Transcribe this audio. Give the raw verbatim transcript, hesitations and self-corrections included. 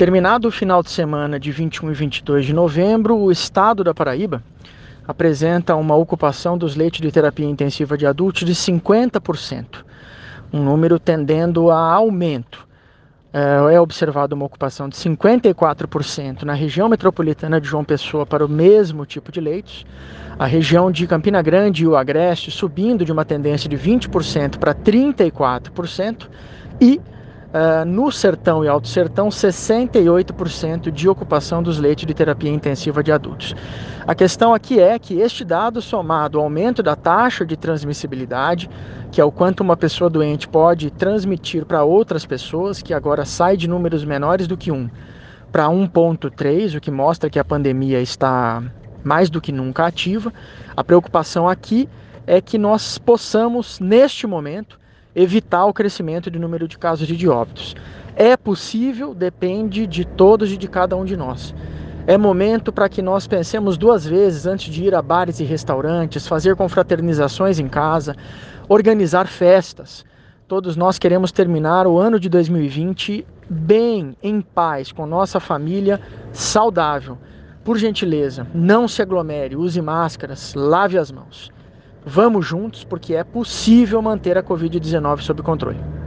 Terminado o final de semana de vinte e um e vinte e dois de novembro, o estado da Paraíba apresenta uma ocupação dos leitos de terapia intensiva de adultos de cinquenta por cento, um número tendendo a aumento. É observada uma ocupação de cinquenta e quatro por cento na região metropolitana de João Pessoa para o mesmo tipo de leitos, a região de Campina Grande e o Agreste subindo de uma tendência de vinte por cento para trinta e quatro por cento e Uh, no Sertão e Alto Sertão, sessenta e oito por cento de ocupação dos leitos de terapia intensiva de adultos. A questão aqui é que este dado, somado ao aumento da taxa de transmissibilidade, que é o quanto uma pessoa doente pode transmitir para outras pessoas, que agora sai de números menores do que um para um vírgula três, o que mostra que a pandemia está mais do que nunca ativa. A preocupação aqui é que nós possamos, neste momento, evitar o crescimento de número de casos de óbitos. É possível, depende de todos e de cada um de nós. É momento para que nós pensemos duas vezes antes de ir a bares e restaurantes, fazer confraternizações em casa, organizar festas. Todos nós queremos terminar o ano de dois mil e vinte bem, em paz, com nossa família saudável. Por gentileza, não se aglomere, use máscaras, lave as mãos. Vamos juntos, porque é possível manter a covid dezenove sob controle.